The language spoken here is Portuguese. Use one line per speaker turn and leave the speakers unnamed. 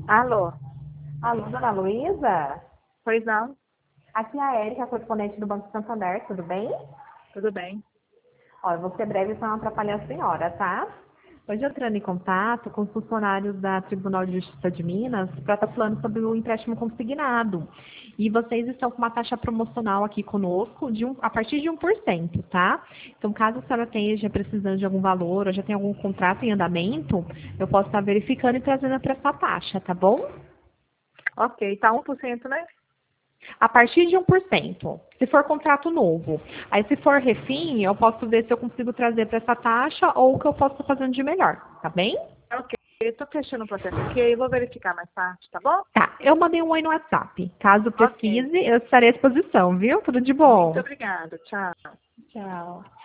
Alô?
Alô, dona Luísa?
Pois não?
Aqui é a Érica, correspondente do Banco Santander, tudo bem?
Tudo bem?
Olha, eu vou ser breve para não atrapalhar a senhora, tá? Hoje eu entrando em contato com os funcionários da Tribunal de Justiça de Minas para estar falando sobre o empréstimo consignado. E vocês estão com uma taxa promocional aqui conosco a partir de 1%, tá? Então, caso a senhora esteja precisando de algum valor ou já tenha algum contrato em andamento, eu posso estar verificando e trazendo para essa taxa, tá bom?
Ok, tá 1%, né?
A partir de 1%, se for contrato novo. Aí, se for refim, eu posso ver se eu consigo trazer para essa taxa ou o que eu posso estar fazendo de melhor, tá bem?
Ok, eu tô fechando o processo aqui, eu vou verificar mais tarde, tá bom?
Tá, eu mandei um oi no WhatsApp. Caso
Ok,
precise, eu estarei à disposição, viu? Tudo de
muito
bom.
obrigada, tchau.
Tchau.